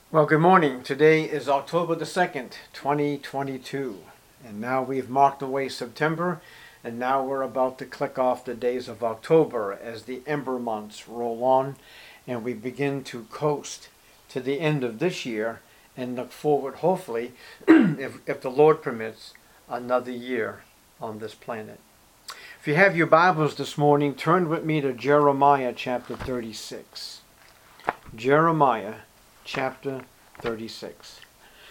Well, good morning. Today is October the 2nd, 2022. And now we've marked away September, and now we're about to click off the days of October as the ember months roll on, and we begin to coast to the end of this year and look forward, hopefully, if the Lord permits, another year on this planet. If you have your Bibles this morning, turn with me to Jeremiah chapter 36. Jeremiah chapter 36.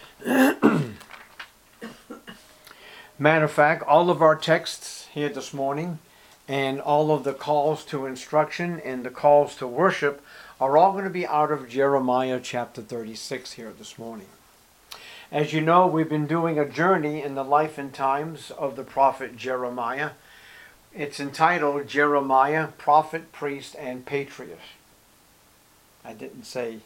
Matter of fact, all of our texts here this morning and all of the calls to instruction and the calls to worship are all going to be out of Jeremiah chapter 36 here this morning. As you know, we've been doing a journey in the life and times of the prophet Jeremiah. It's entitled Jeremiah, Prophet, Priest, and Patriot. I didn't say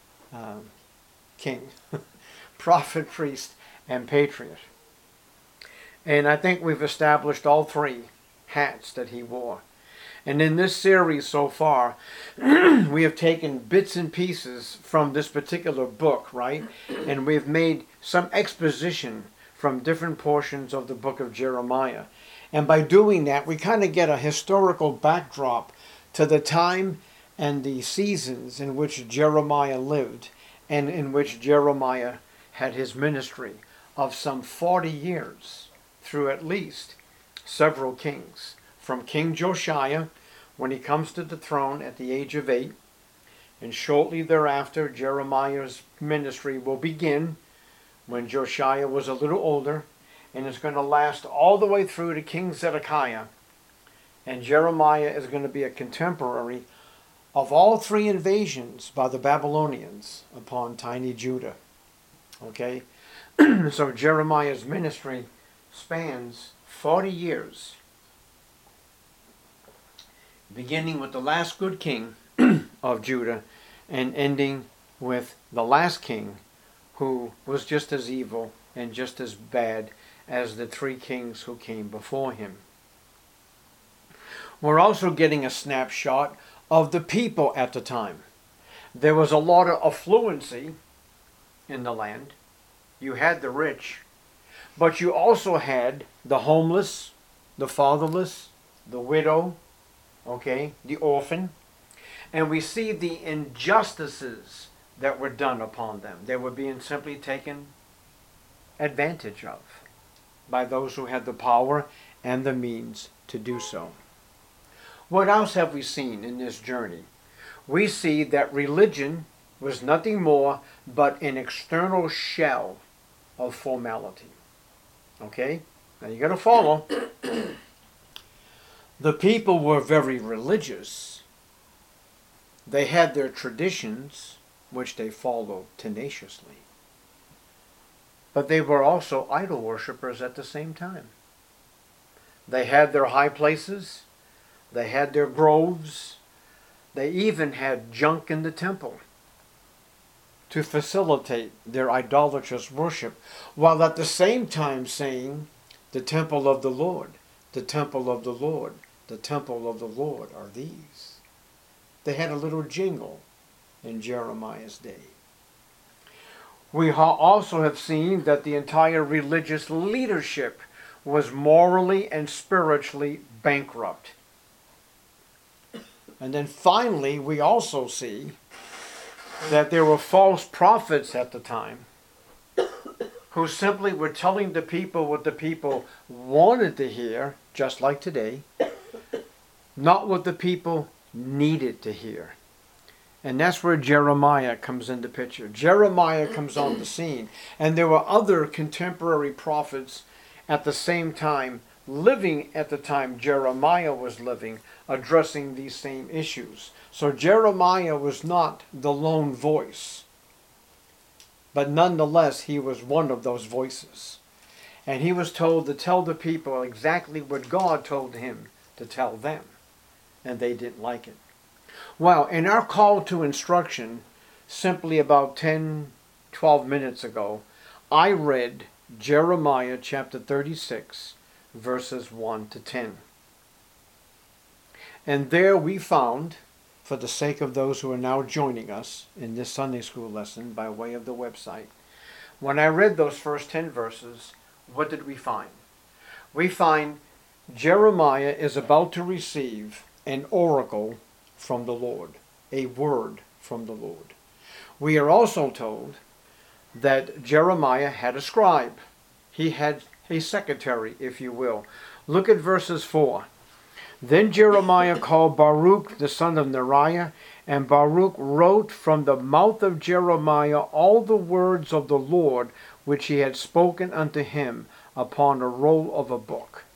king. Prophet, priest, and patriot. And I think we've established all three hats that he wore. And in this series so far, we have taken bits and pieces from this particular book, right? And we've made some exposition from different portions of the book of Jeremiah. And by doing that, we kind of get a historical backdrop to the time and the seasons in which Jeremiah lived and in which Jeremiah had his ministry of some 40 years through at least several kings. From King Josiah, when he comes to the throne at the age of 8, and shortly thereafter Jeremiah's ministry will begin when Josiah was a little older, and it's going to last all the way through to King Zedekiah. And Jeremiah is going to be a contemporary of all three invasions by the Babylonians upon tiny Judah. Okay? So Jeremiah's ministry spans 40 years, beginning with the last good king of Judah and ending with the last king who was just as evil and just as bad as the three kings who came before him. We're also getting a snapshot of the people at the time. There was a lot of affluency in the land. You had the rich, but you also had the homeless, the fatherless, the widow, the orphan. And we see the injustices that were done upon them. They were being simply taken advantage of by those who had the power and the means to do so. What else have we seen in this journey? We see that religion was nothing more but an external shell of formality. Okay? Now you got to follow. The people were very religious. They had their traditions, which they followed tenaciously. But they were also idol worshippers at the same time. They had their high places. They had their groves. They even had junk in the temple to facilitate their idolatrous worship, while at the same time saying, the temple of the Lord, the temple of the Lord, the temple of the Lord are these. They had a little jingle in Jeremiah's day. We also have seen that the entire religious leadership was morally and spiritually bankrupt. And then finally, we also see that there were false prophets at the time who simply were telling the people what the people wanted to hear, just like today, not what the people needed to hear. And that's where Jeremiah comes into picture. Jeremiah comes on the scene. And there were other contemporary prophets at the same time, living at the time Jeremiah was living, addressing these same issues. So Jeremiah was not the lone voice, but nonetheless he was one of those voices. And he was told to tell the people exactly what God told him to tell them, and they didn't like it. Well, in our call to instruction, simply about 10-12 minutes ago, I read Jeremiah chapter 36, verses 1 to 10. And there we found for the sake of those who are now joining us in this Sunday school lesson by way of the website. When I read those first 10 verses, what did we find? We find Jeremiah is about to receive an oracle from the Lord, a word from the Lord. We are also told that Jeremiah had a scribe. He had a secretary, if you will. Look at verses 4. Then Jeremiah called Baruch the son of Neriah, and Baruch wrote from the mouth of Jeremiah all the words of the Lord which he had spoken unto him upon a roll of a book.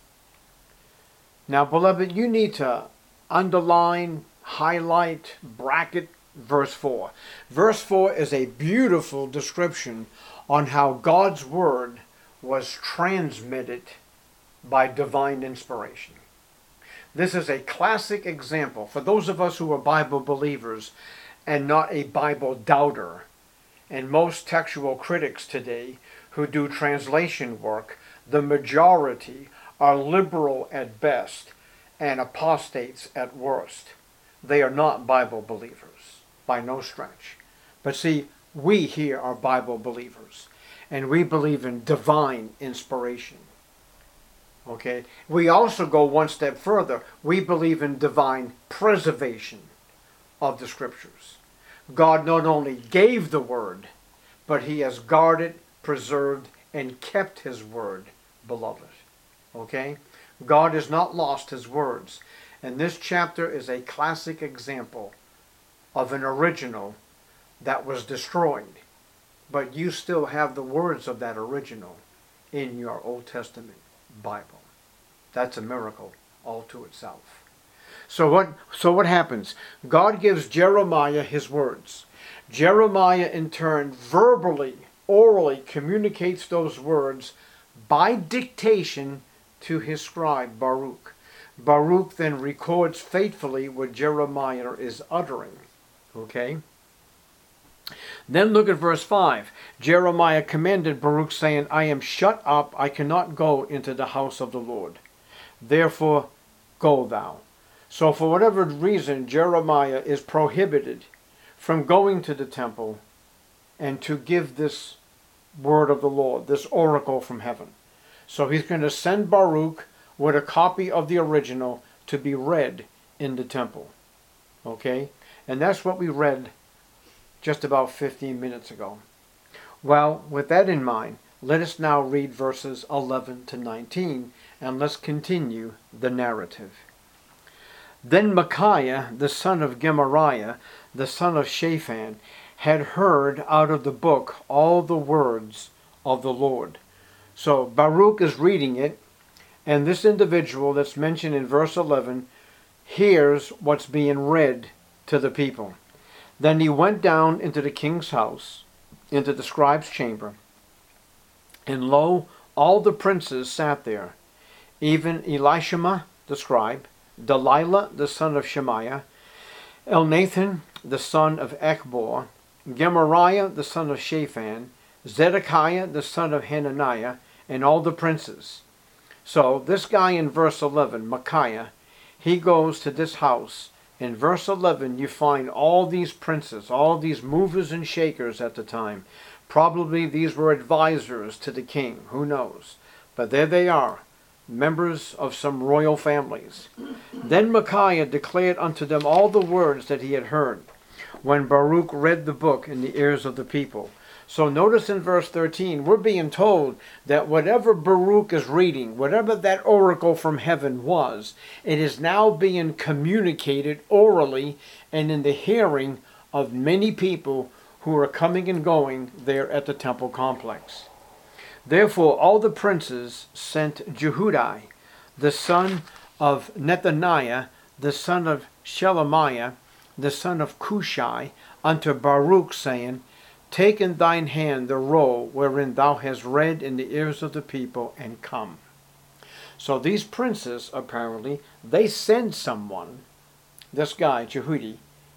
Now, beloved, you need to underline, highlight, bracket verse 4. Verse 4 is a beautiful description on how God's word was transmitted by divine inspiration. This is a classic example for those of us who are Bible believers and not a Bible doubter. And most textual critics today who do translation work, the majority are liberal at best and apostates at worst. They are not Bible believers by no stretch. But see, we here are Bible believers, and we believe in divine inspiration. Okay? We also go one step further. We believe in divine preservation of the Scriptures. God not only gave the Word, but He has guarded, preserved, and kept His Word, beloved. Okay? God has not lost His words. And this chapter is a classic example of an original that was destroyed. But you still have the words of that original in your Old Testament Bible. That's a miracle all to itself. So what happens? God gives Jeremiah his words. Jeremiah in turn verbally, orally communicates those words by dictation to his scribe Baruch. Baruch then records faithfully what Jeremiah is uttering. Okay? Then look at verse 5. Jeremiah commanded Baruch, saying, I am shut up, I cannot go into the house of the Lord. Therefore go thou. So for whatever reason, Jeremiah is prohibited from going to the temple and to give this word of the Lord, this oracle from heaven. So he's going to send Baruch with a copy of the original to be read in the temple. Okay? And that's what we read just about 15 minutes ago. Well, with that in mind, let us now read verses 11 to 19, and let's continue the narrative. Then Micaiah, the son of Gemariah, the son of Shaphan, had heard out of the book all the words of the Lord. So Baruch is reading it, and this individual that's mentioned in verse 11 hears what's being read to the people. Then he went down into the king's house, into the scribe's chamber, and lo, all the princes sat there, even Elishama the scribe, Delilah the son of Shemaiah, Elnathan the son of Echbor, Gemariah the son of Shaphan, Zedekiah the son of Hananiah, and all the princes. So this guy in verse 11, Micaiah, he goes to this house. In verse 11 you find all these princes, all these movers and shakers at the time. Probably these were advisors to the king, who knows. But there they are, members of some royal families. Then Micaiah declared unto them all the words that he had heard, when Baruch read the book in the ears of the people. So notice in verse 13, we're being told that whatever Baruch is reading, whatever that oracle from heaven was, it is now being communicated orally and in the hearing of many people who are coming and going there at the temple complex. Therefore all the princes sent Jehudi, the son of Nethaniah, the son of Shelemiah, the son of Cushai, unto Baruch, saying, Take in thine hand the roll wherein thou hast read in the ears of the people, and come. So these princes, apparently, they send someone, this guy, Jehudi,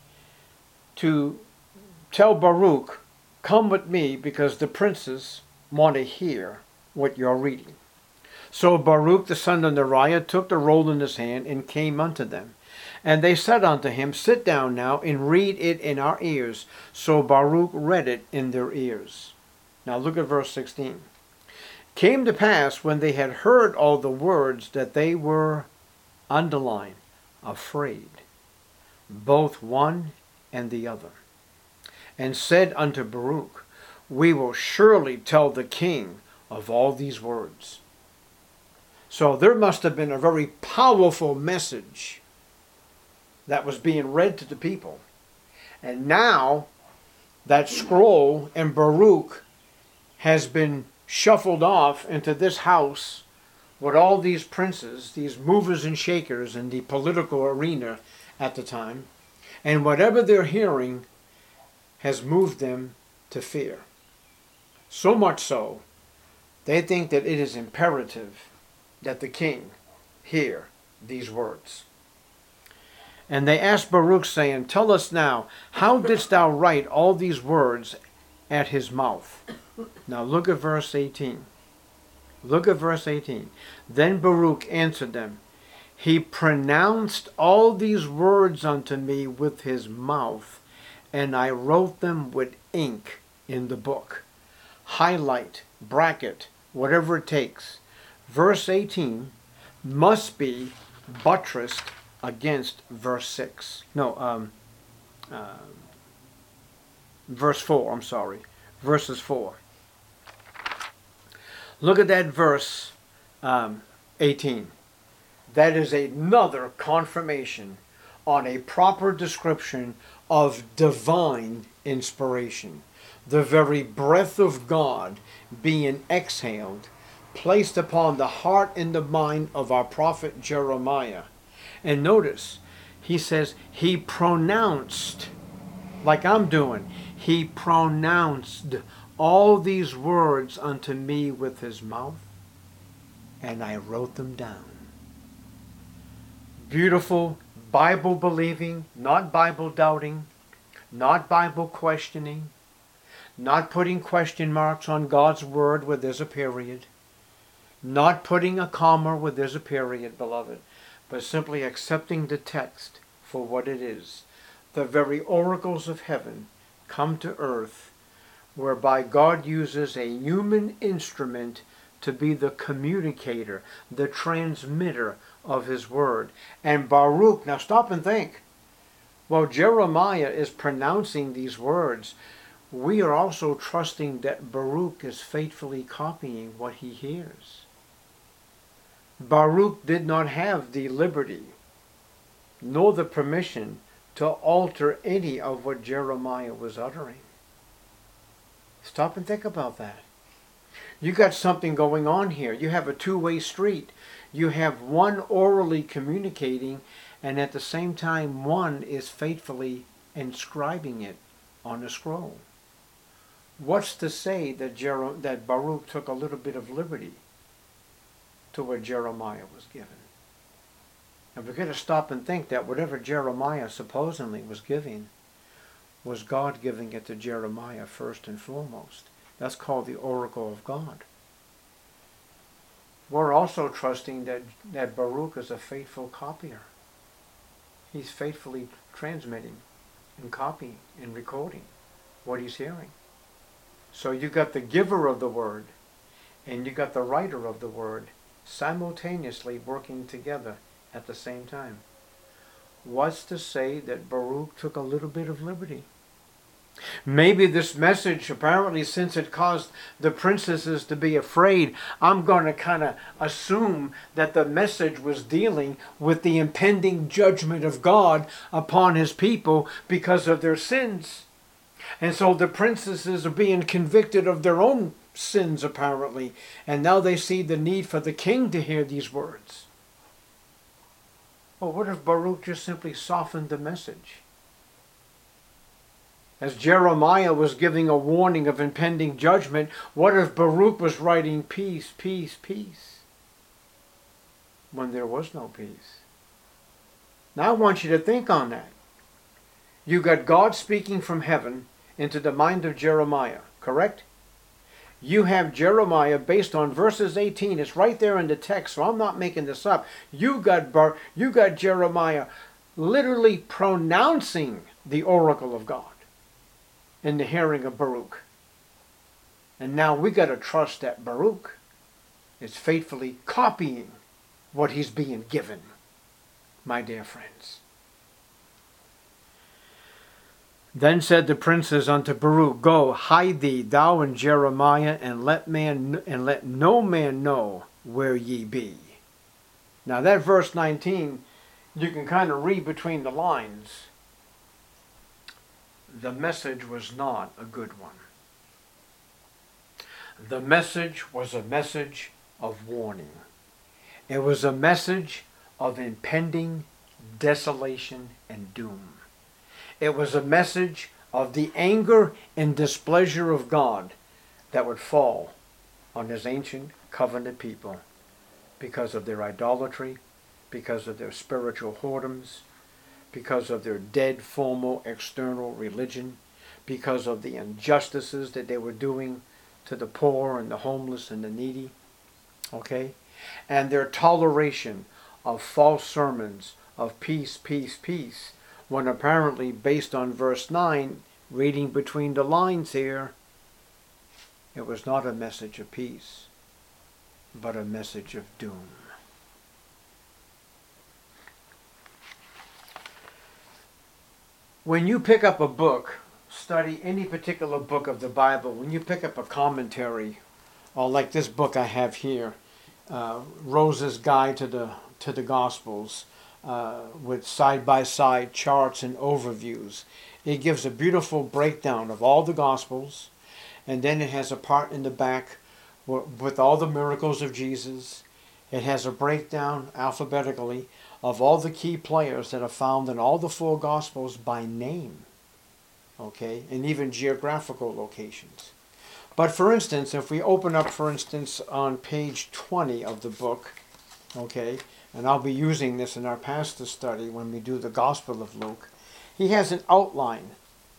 to tell Baruch, come with me, because the princes want to hear what you're reading. So Baruch the son of Neriah took the roll in his hand and came unto them. And they said unto him, Sit down now, and read it in our ears. So Baruch read it in their ears. Now look at verse 16. Came to pass, when they had heard all the words, that they were, underlined, afraid, both one and the other, and said unto Baruch, We will surely tell the king of all these words. So there must have been a very powerful message that was being read to the people. And now that scroll and Baruch has been shuffled off into this house with all these princes, these movers and shakers in the political arena at the time. And whatever they're hearing has moved them to fear. So much so, they think that it is imperative that the king hear these words. And they asked Baruch, saying, Tell us now, how didst thou write all these words at his mouth? Now look at verse 18. Look at verse 18. Then Baruch answered them, He pronounced all these words unto me with his mouth, and I wrote them with ink in the book. Highlight, bracket, whatever it takes. Verse 18 must be buttressed against verse 6. Verse 4, I'm sorry. Verses 4. Look at that verse 18. That is another confirmation on a proper description of divine inspiration. The very breath of God being exhaled, placed upon the heart and the mind of our prophet Jeremiah. And notice, he says, he pronounced, like I'm doing, he pronounced all these words unto me with his mouth, and I wrote them down. Beautiful, Bible believing, not Bible doubting, not Bible questioning, not putting question marks on God's word where there's a period, not putting a comma where there's a period, beloved, but simply accepting the text for what it is. The very oracles of heaven come to earth, whereby God uses a human instrument to be the communicator, the transmitter of his word. And Baruch, now stop and think. While Jeremiah is pronouncing these words, we are also trusting that Baruch is faithfully copying what he hears. Baruch did not have the liberty nor the permission to alter any of what Jeremiah was uttering. Stop and think about that. You got something going on here. You have a two-way street. You have one orally communicating, and at the same time one is faithfully inscribing it on a scroll. What's to say that Baruch took a little bit of liberty to what Jeremiah was given? And we're going to stop and think that whatever Jeremiah supposedly was giving was God giving it to Jeremiah first and foremost. That's called the oracle of God. We're also trusting that Baruch is a faithful copier. He's faithfully transmitting and copying and recording what he's hearing. So you got the giver of the word and you got the writer of the word simultaneously working together at the same time. What's to say that Baruch took a little bit of liberty? Maybe this message, apparently, since it caused the princesses to be afraid, I'm going to kind of assume that the message was dealing with the impending judgment of God upon his people because of their sins. And so the princesses are being convicted of their own sins, apparently, and now they see the need for the king to hear these words. Well, what if Baruch just simply softened the message? As Jeremiah was giving a warning of impending judgment, what if Baruch was writing peace, peace, peace, when there was no peace? Now I want you to think on that. You got God speaking from heaven into the mind of Jeremiah, correct? You have Jeremiah based on verses 18. It's right there in the text, so I'm not making this up. You got Jeremiah literally pronouncing the oracle of God in the hearing of Baruch. And now we got to trust that Baruch is faithfully copying what he's being given, my dear friends. Then said the princes unto Baruch, Go, hide thee, thou and Jeremiah, and let no man know where ye be. Now that verse 19, you can kind of read between the lines. The message was not a good one. The message was a message of warning. It was a message of impending desolation and doom. It was a message of the anger and displeasure of God that would fall on his ancient covenant people because of their idolatry, because of their spiritual whoredoms, because of their dead formal external religion, because of the injustices that they were doing to the poor and the homeless and the needy, okay? And their toleration of false sermons of peace, peace, peace, when apparently, based on verse 9, reading between the lines here, it was not a message of peace, but a message of doom. When you pick up a book, study any particular book of the Bible, when you pick up a commentary, or like this book I have here, Rose's Guide to the Gospels, with side-by-side charts and overviews. It gives a beautiful breakdown of all the Gospels, and then it has a part in the back with all the miracles of Jesus. It has a breakdown alphabetically of all the key players that are found in all the four Gospels by name, okay, and even geographical locations. But for instance, if we open up, for instance, on page 20 of the book, okay, and I'll be using this in our pastor study when we do the Gospel of Luke, he has an outline.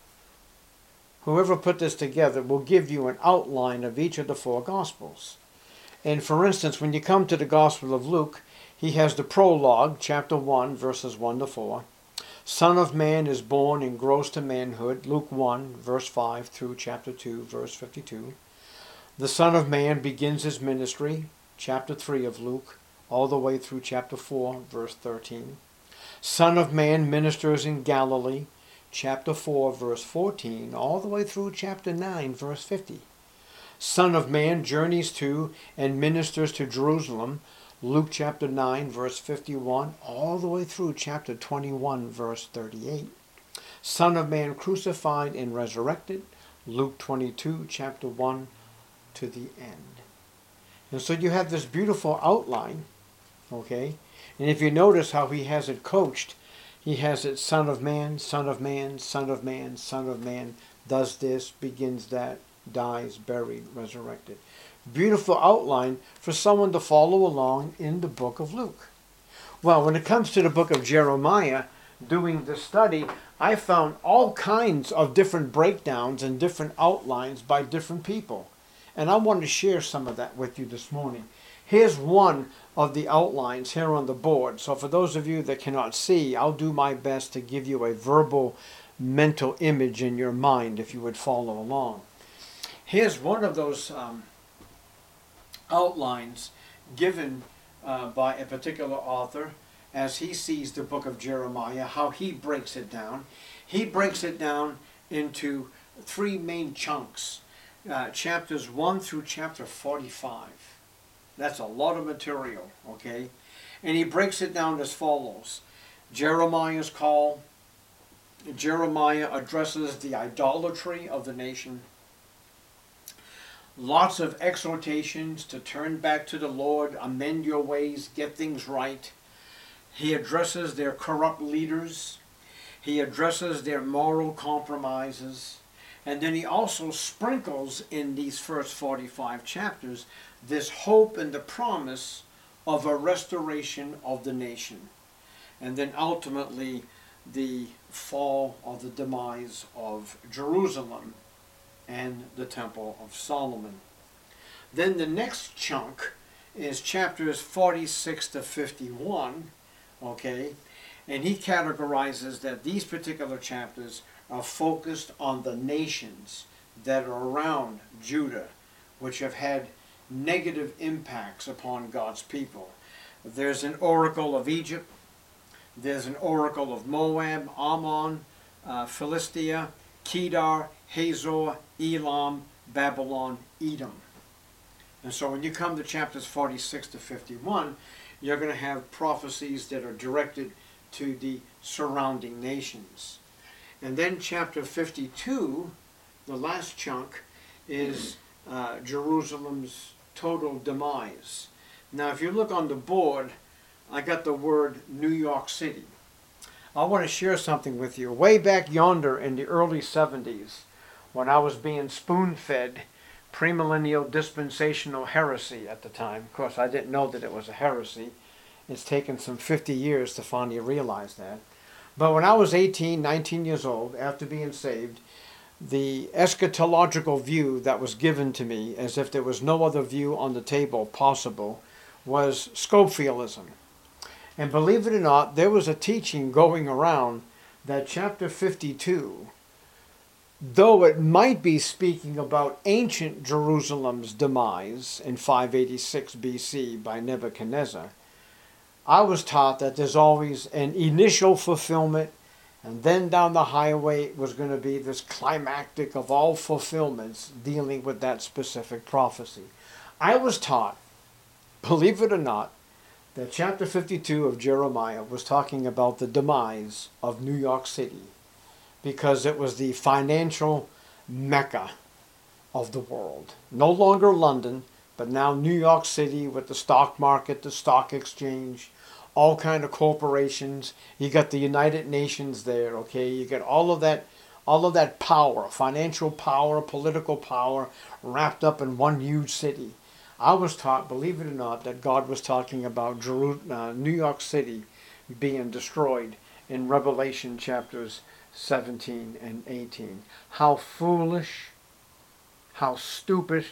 Whoever put this together will give you an outline of each of the four Gospels. And for instance, when you come to the Gospel of Luke, he has the prologue, chapter 1, verses 1 to 4. Son of Man is born and grows to manhood, Luke 1, verse 5 through chapter 2, verse 52. The Son of Man begins his ministry, chapter 3 of Luke, all the way through chapter 4, verse 13. Son of Man ministers in Galilee, chapter 4, verse 14, all the way through chapter 9, verse 50. Son of Man journeys to and ministers to Jerusalem, Luke chapter 9, verse 51, all the way through chapter 21, verse 38. Son of Man crucified and resurrected, Luke 22, chapter 1 to the end. And so you have this beautiful outline, okay? And if you notice how he has it coached, he has it Son of Man, Son of Man, Son of Man, Son of Man, does this, begins that, dies, buried, resurrected. Beautiful outline for someone to follow along in the book of Luke. Well, when it comes to the book of Jeremiah, doing the study, I found all kinds of different breakdowns and different outlines by different people. And I want to share some of that with you this morning. Here's one of the outlines here on the board. So for those of you that cannot see, I'll do my best to give you a verbal mental image in your mind if you would follow along. Here's one of those outlines given by a particular author as he sees the book of Jeremiah, how he breaks it down. He breaks it down into three main chunks, chapters 1 through chapter 45. That's a lot of material, okay? And he breaks it down as follows. Jeremiah's call. Jeremiah addresses the idolatry of the nation. Lots of exhortations to turn back to the Lord, amend your ways, get things right. He addresses their corrupt leaders. He addresses their moral compromises. And then he also sprinkles in these first 45 chapters this hope and the promise of a restoration of the nation. And then ultimately the fall or the demise of Jerusalem and the Temple of Solomon. Then the next chunk is chapters 46 to 51, okay? And he categorizes that these particular chapters are focused on the nations that are around Judah, which have had negative impacts upon God's people. There's an oracle of Egypt, there's an oracle of Moab, Ammon, Philistia, Kedar, Hazor, Elam, Babylon, Edom. And so when you come to chapters 46 to 51, you're going to have prophecies that are directed to the surrounding nations. And then chapter 52, the last chunk, is Jerusalem's total demise. Now if you look on the board, I got the word New York City. I want to share something with you. Way back yonder in the early 70s, when I was being spoon-fed premillennial dispensational heresy at the time. Of course, I didn't know that it was a heresy. It's taken some 50 years to finally realize that. But when I was 18, 19 years old, after being saved, the eschatological view that was given to me, as if there was no other view on the table possible, was Scopefieldism. And believe it or not, there was a teaching going around that chapter 52, though it might be speaking about ancient Jerusalem's demise in 586 BC by Nebuchadnezzar, I was taught that there's always an initial fulfillment, and then down the highway was going to be this climactic of all fulfillments dealing with that specific prophecy. I was taught, believe it or not, that chapter 52 of Jeremiah was talking about the demise of New York City, because it was the financial mecca of the world. No longer London, but now New York City with the stock market, the stock exchange, all kind of corporations. You got the United Nations there, okay? You got all of that power, financial power, political power, wrapped up in one huge city. I was taught, believe it or not, that God was talking about New York City being destroyed in Revelation chapters 17 and 18. How foolish, how stupid,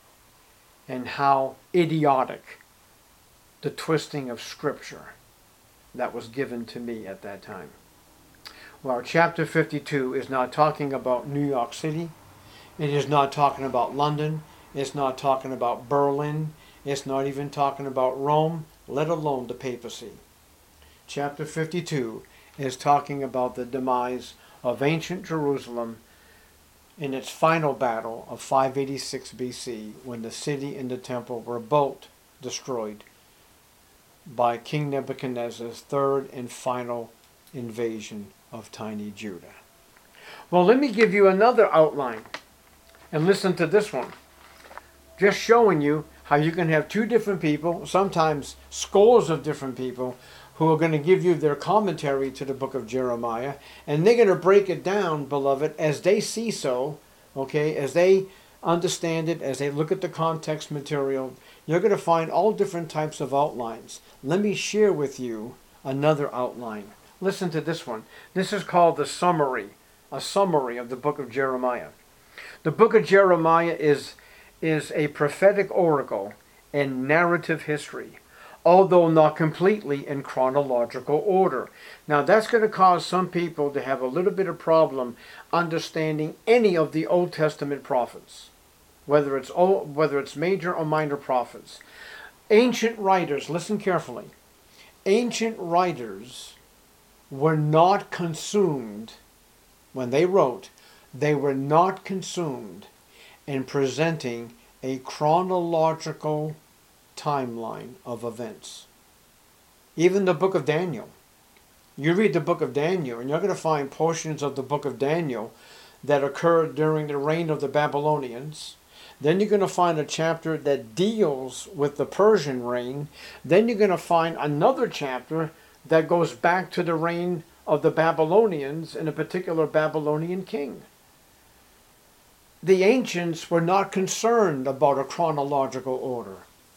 and how idiotic the twisting of Scripture that was given to me at that time. Well, chapter 52 is not talking about New York City. It is not talking about London. It's not talking about Berlin. It's not even talking about Rome, let alone the papacy. Chapter 52 is talking about the demise of ancient Jerusalem in its final battle of 586 BC, when the city and the temple were both destroyed by King Nebuchadnezzar's third and final invasion of tiny Judah. Well, let me give you another outline, and listen to this one. Just showing you how you can have two different people, sometimes scores of different people, who are going to give you their commentary to the book of Jeremiah, and they're going to break it down, beloved, as they see so, okay, as they understand it, as they look at the context material. You're going to find all different types of outlines. Let me share with you another outline. Listen to this one. This is called the summary, a summary of the book of Jeremiah. The book of Jeremiah is a prophetic oracle and narrative history, although not completely in chronological order. Now that's going to cause some people to have a little bit of problem understanding any of the Old Testament prophets, whether it's major or minor prophets. Ancient writers, listen carefully, ancient writers were not consumed, when they wrote, they were not consumed in presenting a chronological timeline of events. Even the book of Daniel. You read the book of Daniel, and you're going to find portions of the book of Daniel that occurred during the reign of the Babylonians. Then you're going to find a chapter that deals with the Persian reign. Then you're going to find another chapter that goes back to the reign of the Babylonians and a particular Babylonian king. The ancients were not concerned about a chronological order.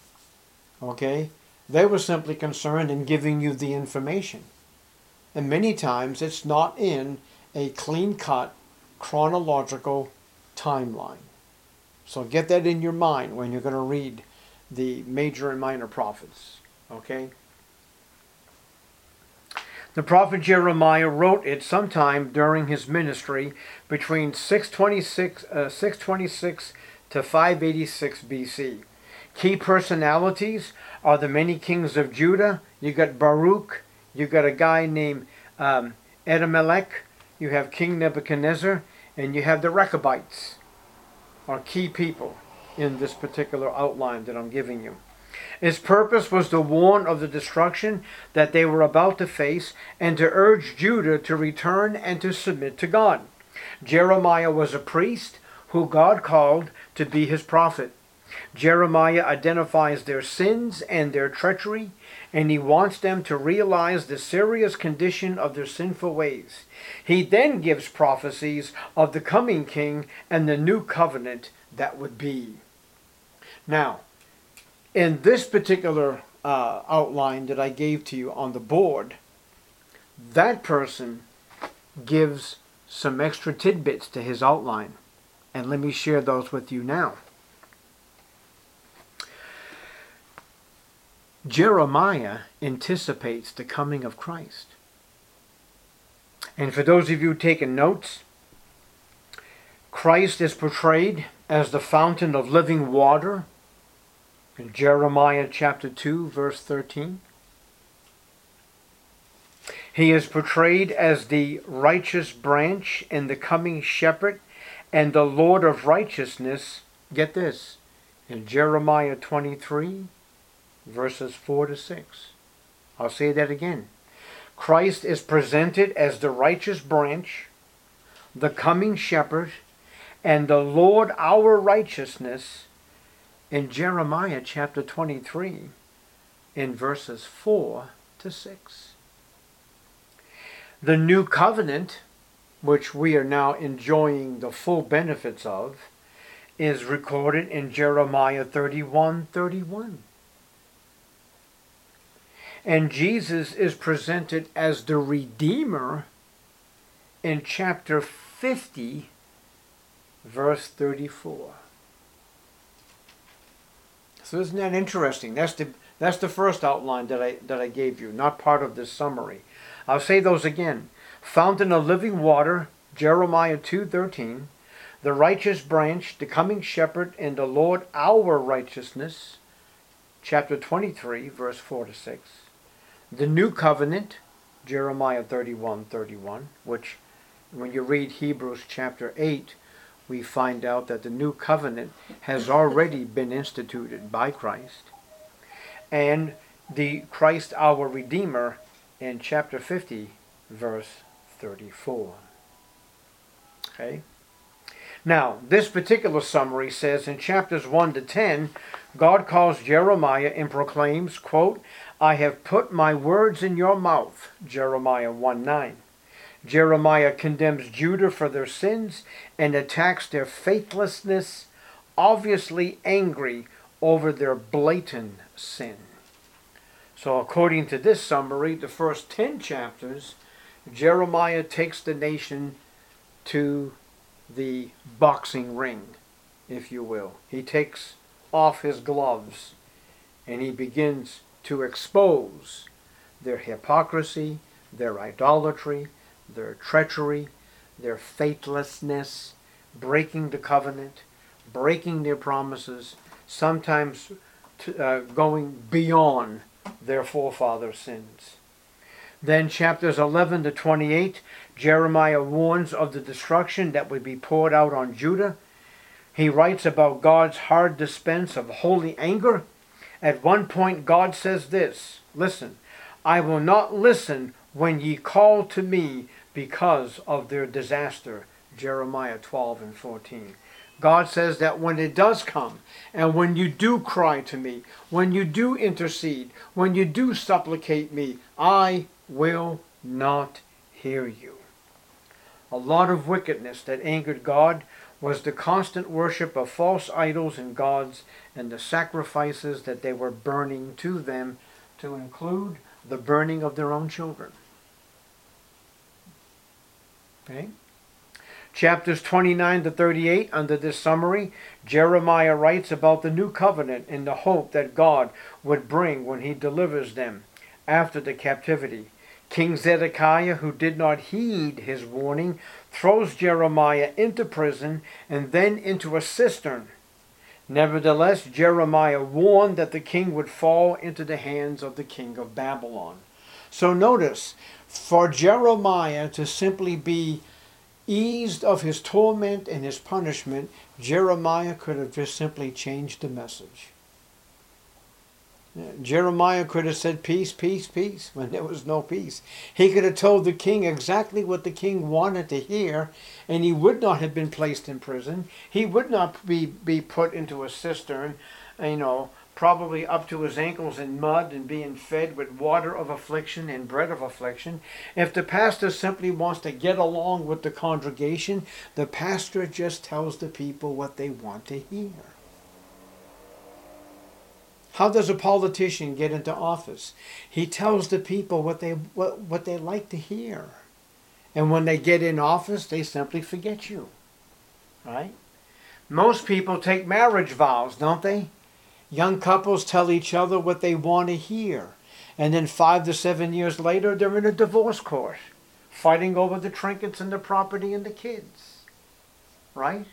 Okay? They were simply concerned in giving you the information. And many times it's not in a clean-cut chronological timeline. So get that in your mind when you're going to read the major and minor prophets. Okay? The prophet Jeremiah wrote it sometime during his ministry between 626 to 586 BC. Key personalities are the many kings of Judah. You got Baruch, you got a guy named Edemelech, you have King Nebuchadnezzar, and you have the Rechabites, are key people in this particular outline that I'm giving you. Its purpose was to warn of the destruction that they were about to face and to urge Judah to return and to submit to God. Jeremiah was a priest who God called to be his prophet. Jeremiah identifies their sins and their treachery, and he wants them to realize the serious condition of their sinful ways. He then gives prophecies of the coming king and the new covenant that would be. Now, in this particular outline that I gave to you on the board, that person gives some extra tidbits to his outline. And let me share those with you now. Jeremiah anticipates the coming of Christ. And for those of you taking notes, Christ is portrayed as the fountain of living water in Jeremiah chapter 2, verse 13. He is portrayed as the righteous branch and the coming shepherd and the Lord of righteousness. Get this, in Jeremiah 23, verses 4 to 6. I'll say that again. Christ is presented as the righteous branch, the coming shepherd, and the Lord our righteousness in Jeremiah chapter 23 in verses 4 to 6. The new covenant, which we are now enjoying the full benefits of, is recorded in Jeremiah 31:31. And Jesus is presented as the Redeemer in chapter 50, verse 34. So isn't that interesting? That's the first outline that I gave you, not part of this summary. I'll say those again. Fountain of living water, Jeremiah 2:13. The righteous branch, the coming shepherd, and the Lord our righteousness, chapter 23, verse 4 to 6. The new covenant, Jeremiah 31:31, which when you read Hebrews chapter 8, we find out that the new covenant has already been instituted by Christ. And the Christ our Redeemer in chapter 50, verse 34. Okay? Now, this particular summary says in chapters 1 to 10, God calls Jeremiah and proclaims, quote, I have put my words in your mouth, Jeremiah 1:9. Jeremiah condemns Judah for their sins and attacks their faithlessness, obviously angry over their blatant sin. So according to this summary, the first 10 chapters, Jeremiah takes the nation to the boxing ring, if you will. He takes off his gloves and he begins to expose their hypocrisy, their idolatry, their treachery, their faithlessness, breaking the covenant, breaking their promises, sometimes going beyond their forefathers' sins. Then chapters 11 to 28, Jeremiah warns of the destruction that would be poured out on Judah. He writes about God's hard dispense of holy anger. At one point, God says this, listen, I will not listen when ye call to me because of their disaster. Jeremiah 12 and 14. God says that when it does come, and when you do cry to me, when you do intercede, when you do supplicate me, I will not hear you. A lot of wickedness that angered God was the constant worship of false idols and gods and the sacrifices that they were burning to them, to include the burning of their own children. Okay? Chapters 29 to 38, under this summary, Jeremiah writes about the new covenant and the hope that God would bring when he delivers them after the captivity. King Zedekiah, who did not heed his warning, throws Jeremiah into prison and then into a cistern. Nevertheless, Jeremiah warned that the king would fall into the hands of the king of Babylon. So notice, for Jeremiah to simply be eased of his torment and his punishment, Jeremiah could have just simply changed the message. Jeremiah could have said peace, peace, peace, when there was no peace. He could have told the king exactly what the king wanted to hear, and he would not have been placed in prison. He would not be put into a cistern, probably up to his ankles in mud and being fed with water of affliction and bread of affliction. If the pastor simply wants to get along with the congregation, the pastor just tells the people what they want to hear. How does a politician get into office? He tells the people what they like to hear. And when they get in office, they simply forget you. Right? Most people take marriage vows, don't they? Young couples tell each other what they want to hear. And then 5 to 7 years later, they're in a divorce court, fighting over the trinkets and the property and the kids. Right?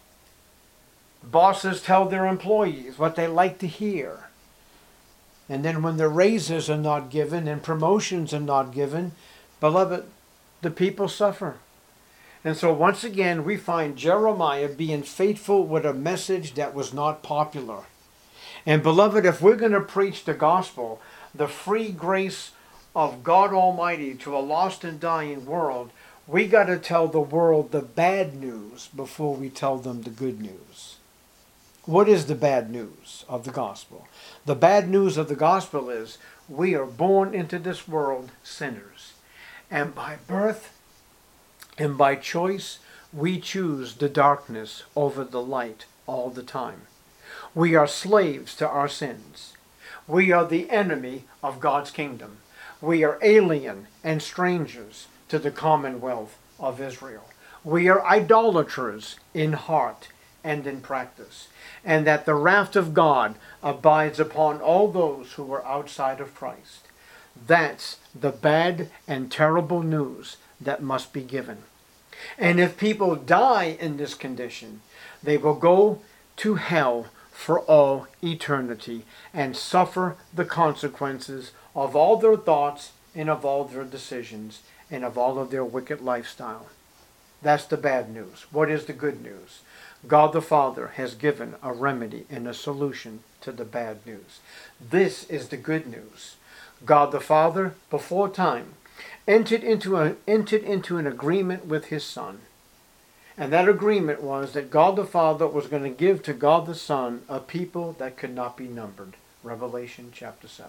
Bosses tell their employees what they like to hear. And then when the raises are not given and promotions are not given, beloved, the people suffer. And so once again, we find Jeremiah being faithful with a message that was not popular. And beloved, if we're going to preach the gospel, the free grace of God Almighty to a lost and dying world, we got to tell the world the bad news before we tell them the good news. What is the bad news of the gospel? The bad news of the gospel is we are born into this world sinners. And by birth and by choice, we choose the darkness over the light all the time. We are slaves to our sins. We are the enemy of God's kingdom. We are alien and strangers to the commonwealth of Israel. We are idolaters in heart and in practice, and that the wrath of God abides upon all those who are outside of Christ. That's the bad and terrible news that must be given. And if people die in this condition, they will go to hell for all eternity and suffer the consequences of all their thoughts and of all their decisions and of all of their wicked lifestyle. That's the bad news. What is the good news? God the Father has given a remedy and a solution to the bad news. This is the good news. God the Father, before time, entered into an agreement with his Son. And that agreement was that God the Father was going to give to God the Son a people that could not be numbered. Revelation chapter 7.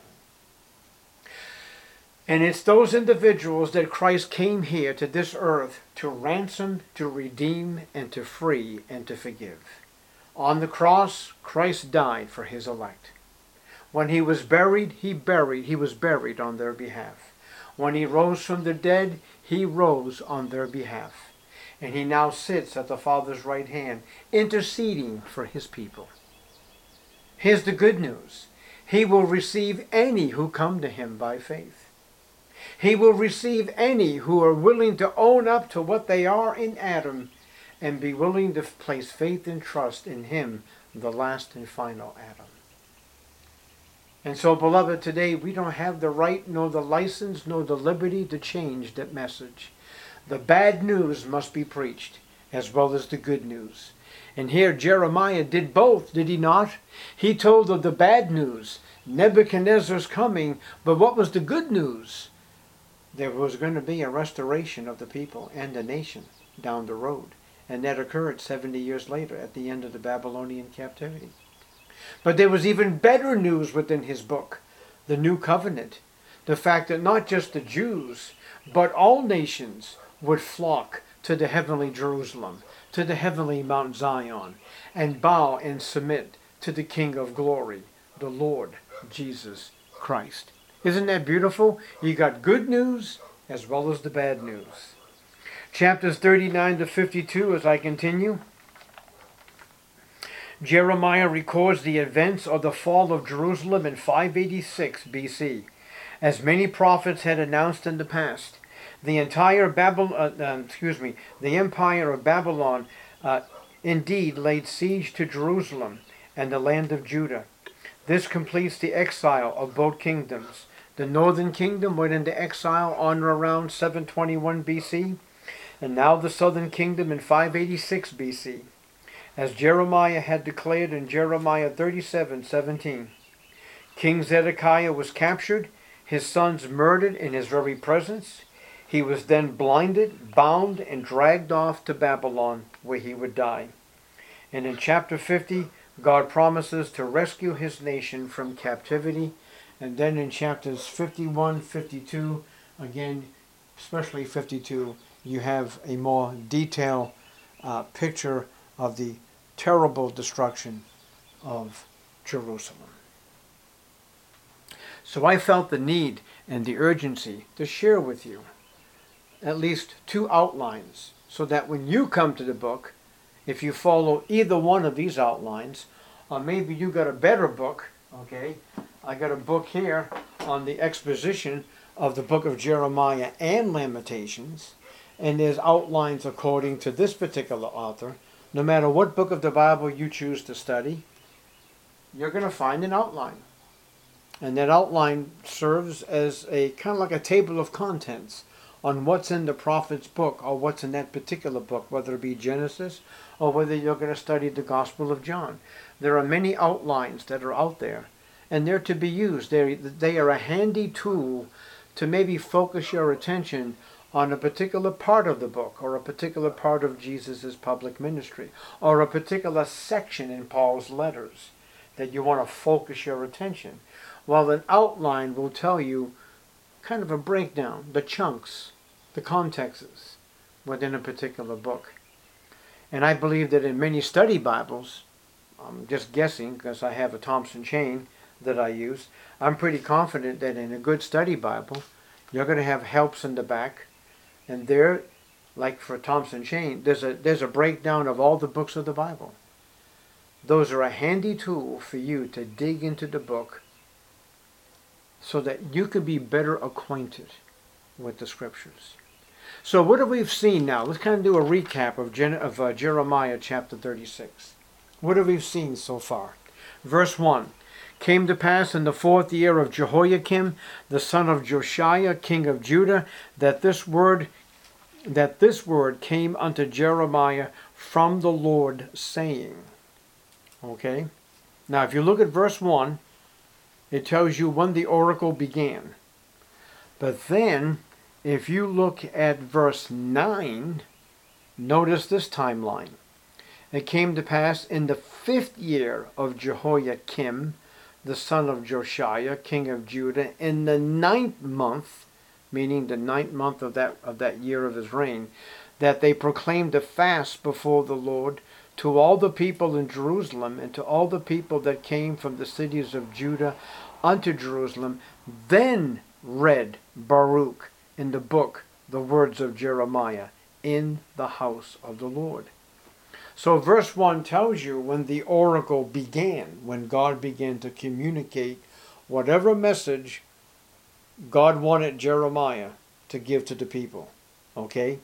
And it's those individuals that Christ came here to this earth to ransom, to redeem, and to free, and to forgive. On the cross, Christ died for his elect. When he was buried, he was buried on their behalf. When he rose from the dead, he rose on their behalf. And he now sits at the Father's right hand, interceding for his people. Here's the good news. He will receive any who come to him by faith. He will receive any who are willing to own up to what they are in Adam and be willing to place faith and trust in him, the last and final Adam. And so, beloved, today we don't have the right, nor the license, nor the liberty to change that message. The bad news must be preached, as well as the good news. And here Jeremiah did both, did he not? He told of the bad news, Nebuchadnezzar's coming, but what was the good news? There was going to be a restoration of the people and the nation down the road. And that occurred 70 years later at the end of the Babylonian captivity. But there was even better news within his book, the New Covenant. The fact that not just the Jews, but all nations would flock to the heavenly Jerusalem, to the heavenly Mount Zion, and bow and submit to the King of glory, the Lord Jesus Christ. Isn't that beautiful? You got good news as well as the bad news. Chapters 39 to 52 as I continue. Jeremiah records the events of the fall of Jerusalem in 586 BC. As many prophets had announced in the past, The entire the empire of Babylon indeed laid siege to Jerusalem and the land of Judah. This completes the exile of both kingdoms. The northern kingdom went into exile on or around 721 BC, and now the southern kingdom in 586 BC, as Jeremiah had declared in Jeremiah 37:17. King Zedekiah was captured, his sons murdered in his very presence. He was then blinded, bound, and dragged off to Babylon, where he would die. And in chapter 50, God promises to rescue his nation from captivity. And then in chapters 51, 52, again, especially 52, you have a more detailed picture of the terrible destruction of Jerusalem. So I felt the need and the urgency to share with you at least 2 outlines, so that when you come to the book, if you follow either one of these outlines, or maybe you got a better book, okay? I got a book here on the exposition of the book of Jeremiah and Lamentations, and there's outlines according to this particular author. No matter what book of the Bible you choose to study, you're going to find an outline. And that outline serves as a kind of like a table of contents on what's in the prophet's book, or what's in that particular book, whether it be Genesis or whether you're going to study the Gospel of John. There are many outlines that are out there, and they're to be used. They are a handy tool to maybe focus your attention on a particular part of the book, or a particular part of Jesus' public ministry, or a particular section in Paul's letters that you want to focus your attention. While an outline will tell you kind of a breakdown, the chunks, the contexts within a particular book. And I believe that in many study Bibles, I'm just guessing because I have a Thompson Chain that I use, I'm pretty confident that in a good study Bible, you're going to have helps in the back. And there, like for Thompson Chain, there's a breakdown of all the books of the Bible. Those are a handy tool for you to dig into the book so that you can be better acquainted with the Scriptures. So what have we seen now? Let's kind of do a recap of Jeremiah chapter 36. What have we seen so far? Verse 1. Came to pass in the 4th year of Jehoiakim, the son of Josiah, king of Judah, that this word came unto Jeremiah from the Lord, saying. Okay? Now if you look at verse 1, it tells you when the oracle began. But then, if you look at verse 9, notice this timeline. It came to pass in the 5th year of Jehoiakim, the son of Josiah, king of Judah, in the 9th month, meaning the 9th month of that year of his reign, that they proclaimed a fast before the Lord to all the people in Jerusalem, and to all the people that came from the cities of Judah unto Jerusalem. Then read Baruch in the book the words of Jeremiah in the house of the Lord. So verse 1 tells you when the oracle began, when God began to communicate whatever message God wanted Jeremiah to give to the people. Okay?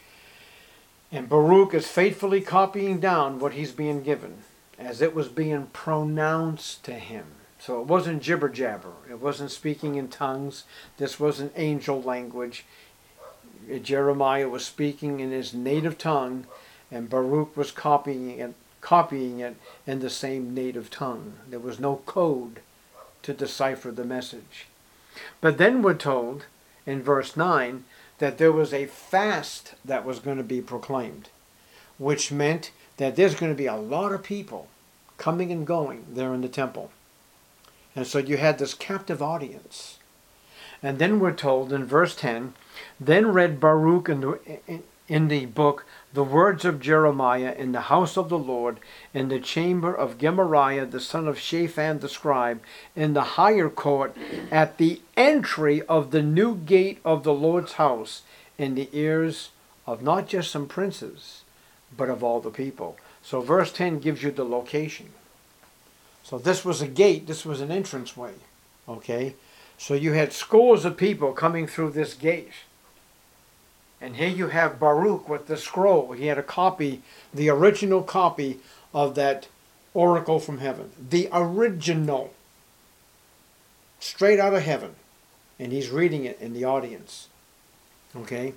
And Baruch is faithfully copying down what he's being given as it was being pronounced to him. So it wasn't jibber jabber. It wasn't speaking in tongues. This wasn't angel language. Jeremiah was speaking in his native tongue, and Baruch was copying it in the same native tongue. There was no code to decipher the message. But then we're told in verse 9 that there was a fast that was going to be proclaimed, which meant that there's going to be a lot of people coming and going there in the temple. And so you had this captive audience. And then we're told in verse 10, then read Baruch in the book the words of Jeremiah in the house of the Lord, in the chamber of Gemariah the son of Shaphan the scribe, in the higher court, at the entry of the new gate of the Lord's house, in the ears of not just some princes, but of all the people. So verse 10 gives you the location. So this was a gate, this was an entranceway. Okay? So you had scores of people coming through this gate. And here you have Baruch with the scroll. He had a copy, the original copy of that oracle from heaven. The original. Straight out of heaven. And he's reading it in the audience. Okay?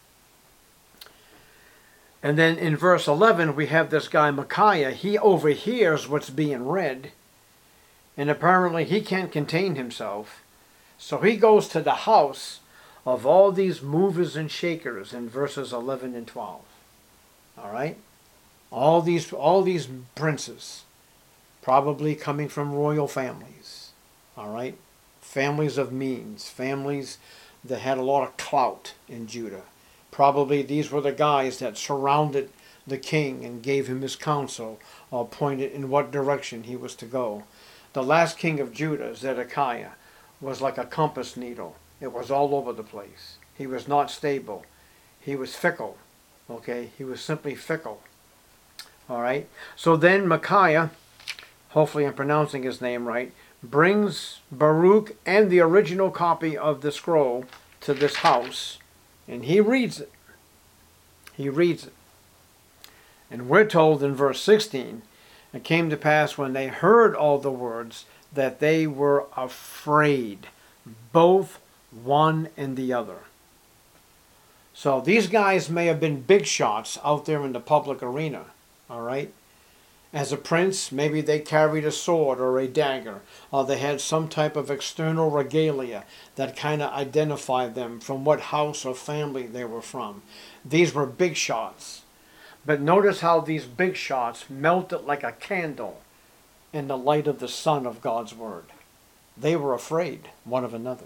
And then in verse 11, we have this guy Micaiah. He overhears what's being read. And apparently he can't contain himself. So he goes to the house of all these movers and shakers in verses 11 and 12. All right? All these princes, probably coming from royal families. All right? Families of means. Families that had a lot of clout in Judah. Probably these were the guys that surrounded the king and gave him his counsel or pointed in what direction he was to go. The last king of Judah, Zedekiah, was like a compass needle. It was all over the place. He was not stable. He was fickle. Okay? He was simply fickle. All right? So then Micaiah, hopefully I'm pronouncing his name right, brings Baruch and the original copy of the scroll to this house. And he reads it. He reads it. And we're told in verse 16, it came to pass when they heard all the words that they were afraid, both one and the other. So these guys may have been big shots out there in the public arena. All right? As a prince, maybe they carried a sword or a dagger, or they had some type of external regalia that kind of identified them from what house or family they were from. These were big shots. But notice how these big shots melted like a candle in the light of the sun of God's word. They were afraid one of another.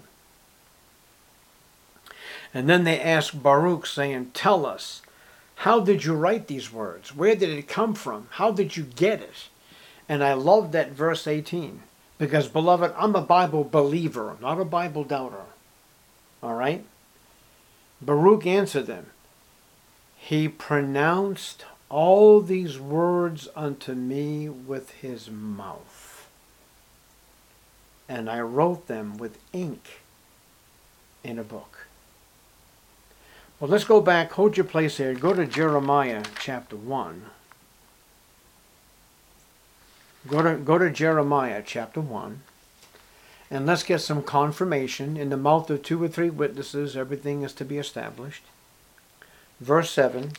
And then they asked Baruch, saying, "Tell us, how did you write these words? Where did it come from? How did you get it?" And I love that verse 18. Because, beloved, I'm a Bible believer, not a Bible doubter. All right? Baruch answered them. He pronounced all these words unto me with his mouth. And I wrote them with ink in a book. Well, let's go back. Hold your place here. Go to Jeremiah chapter 1. Go to Jeremiah chapter 1. And let's get some confirmation. In the mouth of 2 or 3 witnesses, everything is to be established. Verse 7.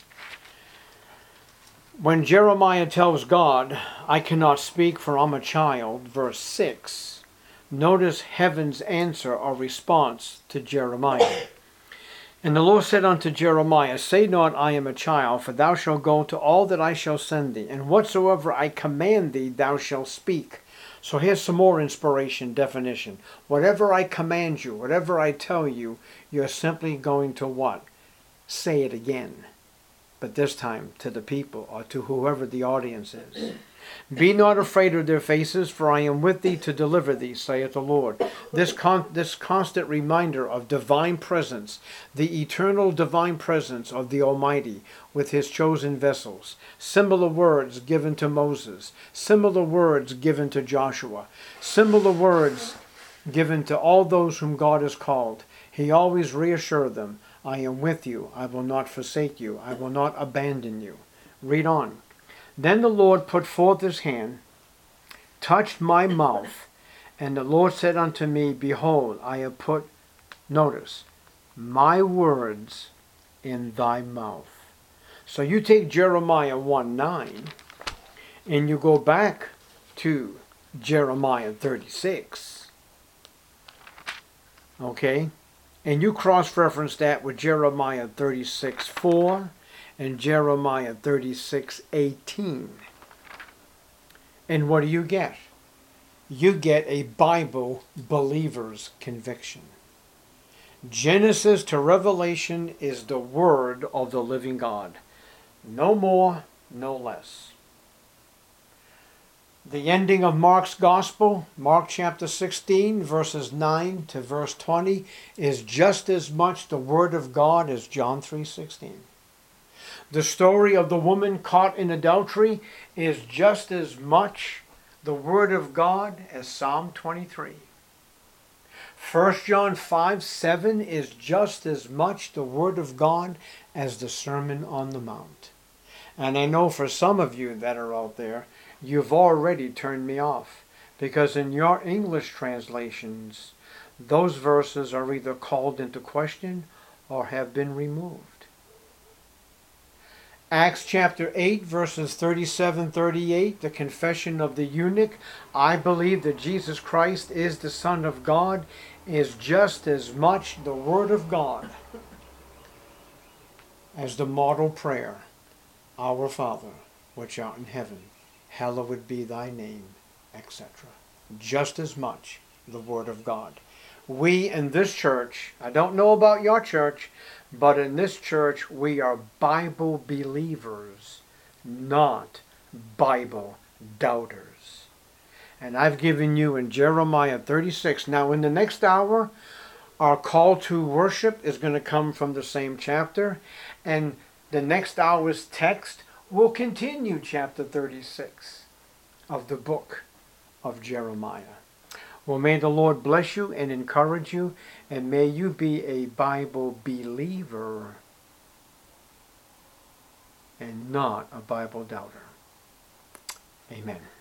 When Jeremiah tells God, "I cannot speak for I'm a child," verse 6. Notice heaven's answer or response to Jeremiah. And the Lord said unto Jeremiah, "Say not, I am a child, for thou shalt go to all that I shall send thee, and whatsoever I command thee thou shalt speak." So here's some more inspiration, definition. Whatever I command you, whatever I tell you, you're simply going to what? Say it again. But this time to the people or to whoever the audience is. "Be not afraid of their faces, for I am with thee to deliver thee, saith the Lord." This constant reminder of divine presence, the eternal divine presence of the Almighty with his chosen vessels. Similar words given to Moses, similar words given to Joshua, similar words given to all those whom God has called. He always reassured them, "I am with you, I will not forsake you, I will not abandon you." Read on. "Then the Lord put forth his hand, touched my mouth, and the Lord said unto me, Behold, I have put," notice, "my words in thy mouth." So you take Jeremiah 1:9, and you go back to Jeremiah 36. Okay? And you cross-reference that with Jeremiah 36:4 and Jeremiah 36:18. And what do you get? You get a Bible believer's conviction. Genesis to Revelation is the word of the living God. No more, no less. The ending of Mark's Gospel, Mark chapter 16, verses 9 to verse 20, is just as much the Word of God as John 3:16. The story of the woman caught in adultery is just as much the Word of God as Psalm 23. 1 John 5:7 is just as much the Word of God as the Sermon on the Mount. And I know for some of you that are out there, you've already turned me off, because in your English translations, those verses are either called into question or have been removed. Acts chapter 8, verses 37-38, the confession of the eunuch, I believe that Jesus Christ is the Son of God, is just as much the Word of God as the model prayer, Our Father, which art in heaven, hallowed be thy name, etc. Just as much the Word of God. We in this church, I don't know about your church, but in this church we are Bible believers, not Bible doubters. And I've given you in Jeremiah 36. Now in the next hour, our call to worship is going to come from the same chapter. And the next hour's text will continue chapter 36 of the book of Jeremiah. Well, may the Lord bless you and encourage you, and may you be a Bible believer and not a Bible doubter. Amen.